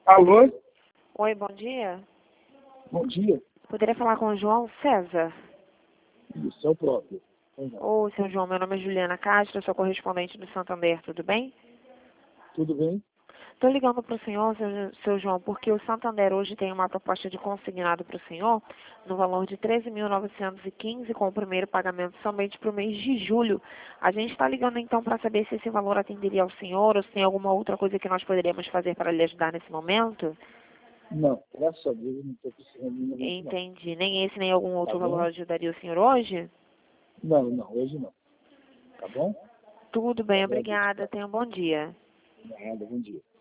Alô? Oi, bom dia. Bom dia. Poderia falar com o João César? Isso é o próprio. Ô, seu João, meu nome é Juliana Castro, sou correspondente do Santander, tudo bem? Tudo bem? Estou ligando para o senhor, seu João, porque o Santander hoje tem uma proposta de consignado para o senhor no valor de 13.915 com o primeiro pagamento somente para o mês de julho. A gente está ligando então para saber se esse valor atenderia ao senhor ou se tem alguma outra coisa que nós poderíamos fazer para lhe ajudar nesse momento. Não, graças a Deus eu não estou precisando de momento, não. Entendi. Nem esse nem algum Tá outro valor bom? ajudaria o senhor hoje? Não, hoje não. Tá bom? Tudo bem, Agradeço, obrigada. tá? Tenha um bom dia. Nada, bom dia.